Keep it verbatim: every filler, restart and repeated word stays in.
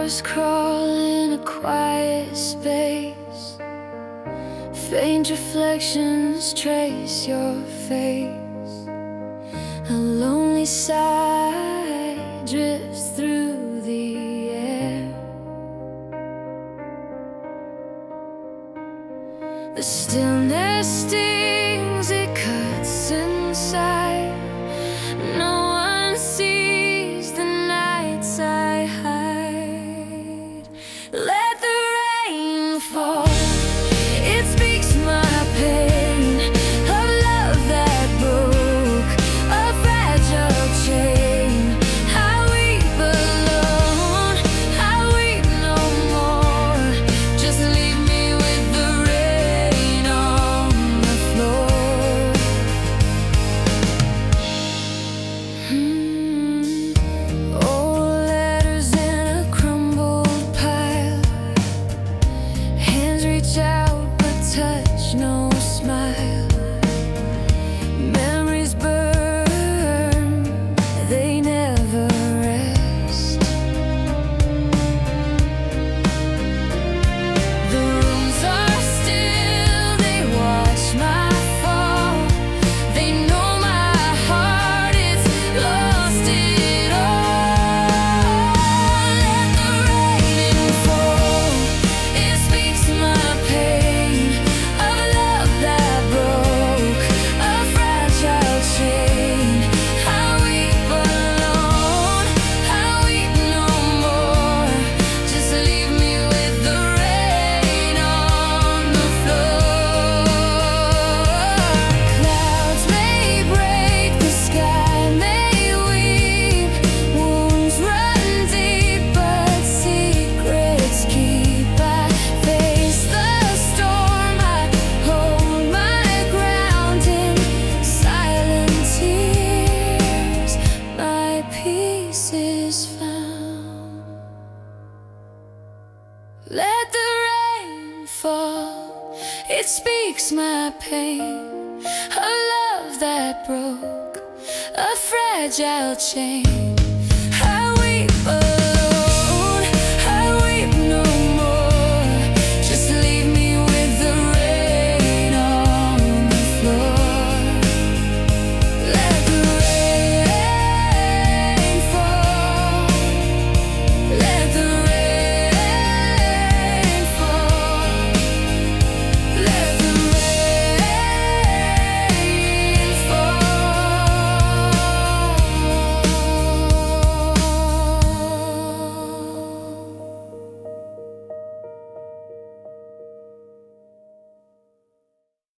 Shadows crawl in a quiet space. Faint reflections trace your face. A lonely sigh drifts through the air. The stillness stings, it cuts inside. No one sees the nights I hide. Let the rain fall, it speaks my pain of love that broke a fragile chain. I weep alone, I weep no more. Just leave me with the rain on the floor. hmm. Old letters in a crumbled pile. Hands reach out but touch no smile. Memories burn, they never rest. The rooms are still, they watch my fall. They know my heart is lost it all. Let the rain fall, it speaks my pain of love that broke a fragile chain. I weep alone, I weep no more. Just leave me with the rain on the floor. Clouds may break, the sky may weep. Wounds run deep, but secrets keep. I face the storm, I hold my ground in silent tears. My peace is found. Let the rain fall, it speaks my pain, a love that broke a fragile chain.